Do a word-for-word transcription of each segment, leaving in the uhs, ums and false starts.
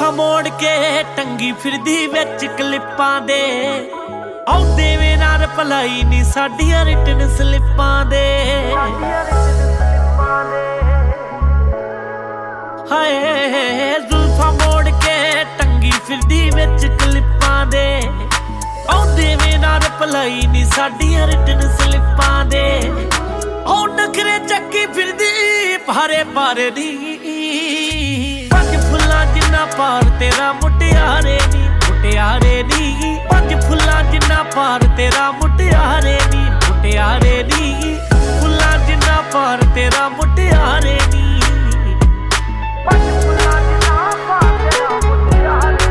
जुल्फा मोड़ के टंगी फिरदी विच क्लिपां दे आउंदे वे नार भलाई नी साडियां रिटन स्लिपां दे हाय जुल्फा मोड़ के टंगी फिरदी विच क्लिपां दे आउंदे वे नार भलाई नी साडियां रिटन स्लिपां दे ओ नखरे चक्की फिरदी भारे भारे दी पंज फुल्लां जिन्ना पार तेरा मुटियारे नी मुटियारे नी पंज फुल्लां जिन्ना पार तेरा मुटियारे नी मुटियारे नी फुल्लां जिन्ना पार तेरा मुटियारे नी पंज फुल्लां जिन्ना पार तेरा मुटियारे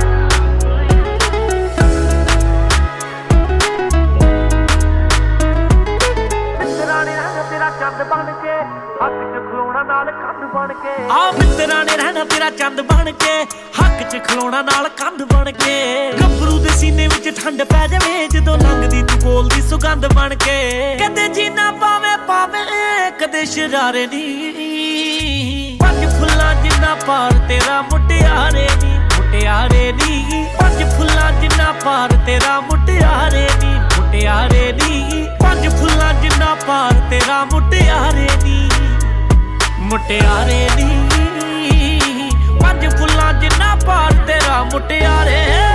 मित्तरां ने रहना तेरा चंद बन के हक च खलोना नाल कंध बन के आ मित्तरां ने रहना तेरा चंद बन के हक च खलोना नाल कंध बन के गभरू दे सीने विच ठंड पै जावे जदों लंघदी तू बोलदी सुगंध बन के कदे जीना पावे पावे कदे शरारे नी पंज फुल्लां जिन्ना पार तेरा मुटियारे नी मुटियारे नी पंज फुल्लां जिन्ना पार तेरा मुटियारे नी मुटियारे नी पंज फुल्लां जिन्ना पार तेरा मुटियारे नी मुटियारे नी पंज फुल्लां जिन्ना पार तेरा मुटियारे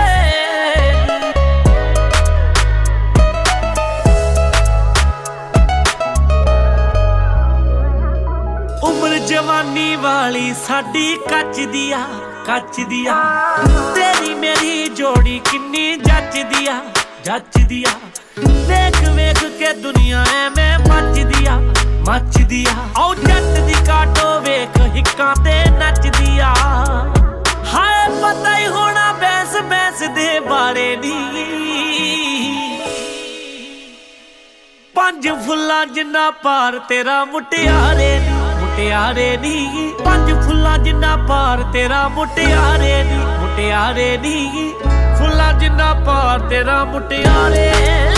उम्र जवानी वाली साडी कच दिया कच दिया तेरी मेरी जोड़ी किन्नी जच दिया जच दिया वेख वेख के दुनिया एवें मच दिया मच दिया औ जट दी काटो वेख हिक्कां ते नच दिया हाय पता ही होना बैंस बैंस दे बारे नी पंज फुल्लां जिन्ना पार तेरा मुटियारे नी मुटियारे नी पंज फुल्लां जिन्ना पार तेरा मुटियारे नी मुटियारे नी फुल्लां जिन्ना पार तेरा मुटियारे